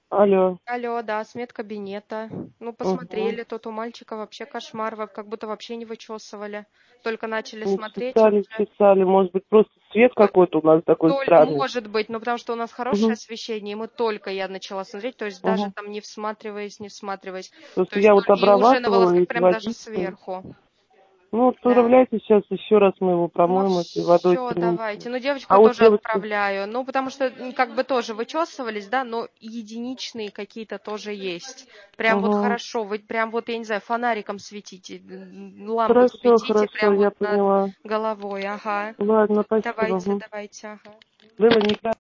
Алло. Алло, да, с медкабинета. Ну, Угу. посмотрели, тут у мальчика вообще кошмар, как будто вообще не вычесывали. Только начали Не смотреть чесали, уже. чесали. Может быть, просто свет какой-то у нас такой странный. Может быть, но потому что у нас хорошее Угу. освещение, и мы только я начала смотреть, то есть даже Угу. там не всматриваясь, не всматриваясь. То Просто есть, я ну, вот и уже на обрабатывала волосах эти прям даже водичкой. сверху. Ну, вот Да. отправляйте сейчас еще раз мы его Ну промоем этой водой все, давайте. термичной. Ну, девочку А вот тоже девочка, отправляю. Ну, потому что как бы тоже вычесывались, да, но единичные какие-то тоже есть. Прям вот угу. хорошо, вы прям вот, я не знаю, фонариком светите, лампой Хорошо, светите хорошо, прям вот я над поняла. головой, ага. Ладно, спасибо. Давайте, Угу. давайте, ага. Было неправильно.